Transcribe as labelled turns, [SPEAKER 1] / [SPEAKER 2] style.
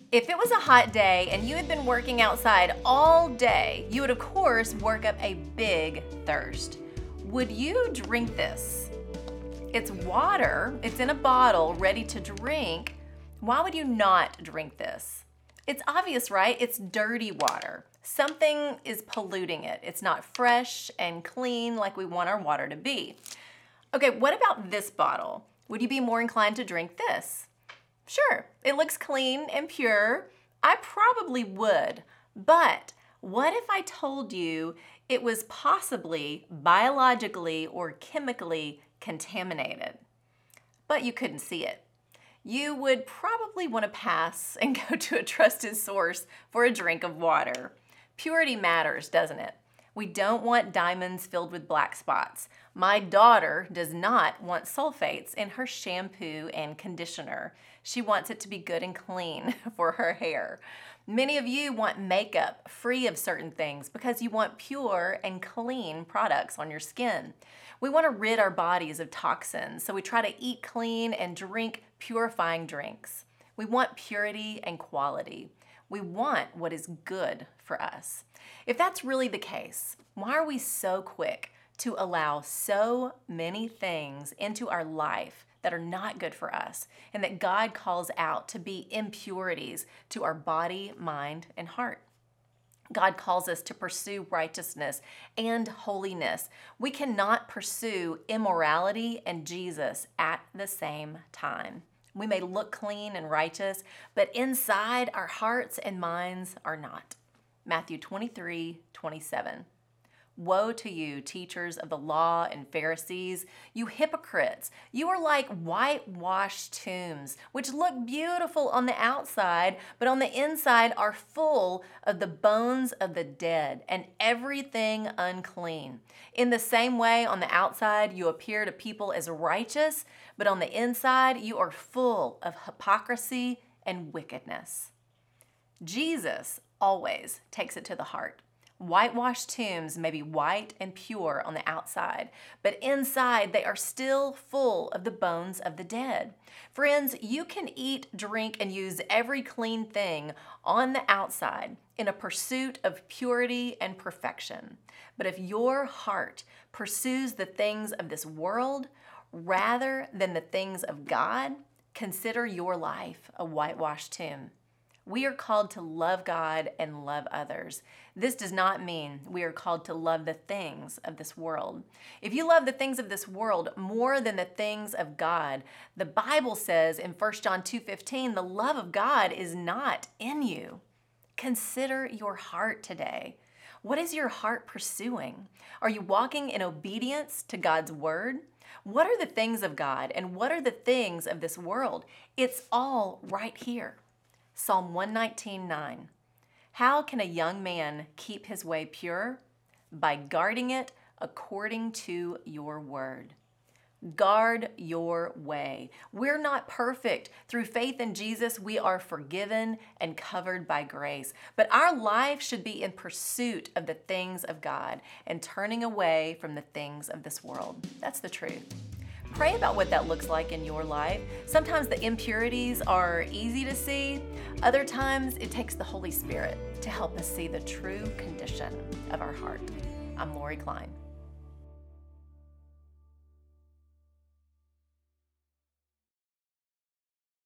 [SPEAKER 1] If it was a hot day and you had been working outside all day, you would of course work up a big thirst. Would you drink this? It's water, it's in a bottle, ready to drink. Why would you not drink this? It's obvious, right? It's dirty water. Something is polluting it. It's not fresh and clean like we want our water to be. Okay, what about this bottle? Would you be more inclined to drink this? Sure, it looks clean and pure. I probably would, but what if I told you it was possibly biologically or chemically contaminated, but you couldn't see it? You would probably want to pass and go to a trusted source for a drink of water. Purity matters, doesn't it? We don't want diamonds filled with black spots. My daughter does not want sulfates in her shampoo and conditioner. She wants it to be good and clean for her hair. Many of you want makeup free of certain things because you want pure and clean products on your skin. We want to rid our bodies of toxins, so we try to eat clean and drink purifying drinks. We want purity and quality. We want what is good for us. If that's really the case, why are we so quick to allow so many things into our life that are not good for us and that God calls out to be impurities to our body, mind, and heart? God calls us to pursue righteousness and holiness. We cannot pursue immorality and Jesus at the same time. We may look clean and righteous, but inside our hearts and minds are not. Matthew 23:27. Woe to you, teachers of the law and Pharisees, you hypocrites! You are like whitewashed tombs, which look beautiful on the outside, but on the inside are full of the bones of the dead and everything unclean. In the same way, on the outside you appear to people as righteous, but on the inside you are full of hypocrisy and wickedness. Jesus always takes it to the heart. Whitewashed tombs may be white and pure on the outside, but inside they are still full of the bones of the dead. Friends, you can eat, drink, and use every clean thing on the outside in a pursuit of purity and perfection. But if your heart pursues the things of this world rather than the things of God, consider your life a whitewashed tomb. We are called to love God and love others. This does not mean we are called to love the things of this world. If you love the things of this world more than the things of God, the Bible says in 1 John 2:15, the love of God is not in you. Consider your heart today. What is your heart pursuing? Are you walking in obedience to God's word? What are the things of God and what are the things of this world? It's all right here. Psalm 119:9. How can a young man keep his way pure? By guarding it according to your word. Guard your way. We're not perfect. Through faith in Jesus, we are forgiven and covered by grace. But our life should be in pursuit of the things of God and turning away from the things of this world. That's the truth. Pray about what that looks like in your life. Sometimes the impurities are easy to see. Other times it takes the Holy Spirit to help us see the true condition of our heart. I'm Lori Klein.